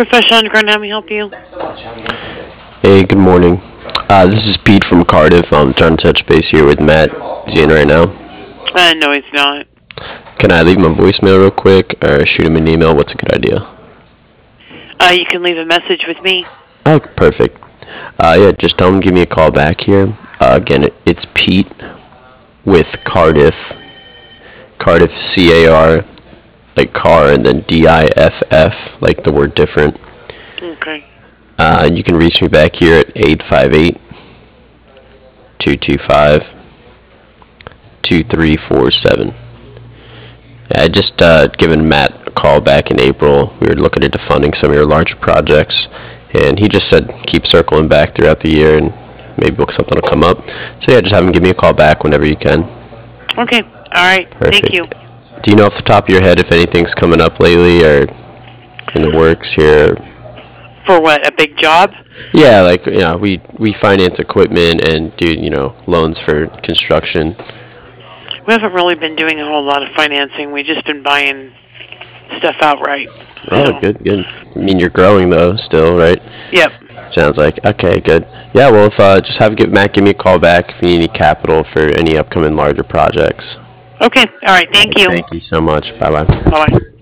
Professional Underground, how may I help you? Hey, good morning. This is Pete from Cardiff. I'm trying to touch base here with Matt. Is he in right now? No, he's not. Can I leave my voicemail real quick or shoot him an email? What's a good idea? You can leave a message with me. Oh, perfect. Yeah, just tell him to give me a call back here. Again, it's Pete with Cardiff. Cardiff, C-A-R, like car, and then D-I-F-F, like the word different. Okay. You can reach me back here at 858-225-2347. I just given Matt a call back in April. We were looking into funding some of your larger projects, and he just said keep circling back throughout the year and maybe something will come up. So yeah, just have him give me a call back whenever you can. Okay. All right. Perfect. Thank you. Do you know off the top of your head if anything's coming up lately or in the works here? For what? A big job? Yeah, like we finance equipment and do loans for construction. We haven't really been doing a whole lot of financing. We've just been buying stuff outright. Oh, good. I mean, you're growing though, still, right? Yep. Sounds like okay, good. Yeah, well, if just Matt give me a call back if you need any capital for any upcoming larger projects. Okay. All right. Thank you. Thank you so much. Bye bye. Bye-bye.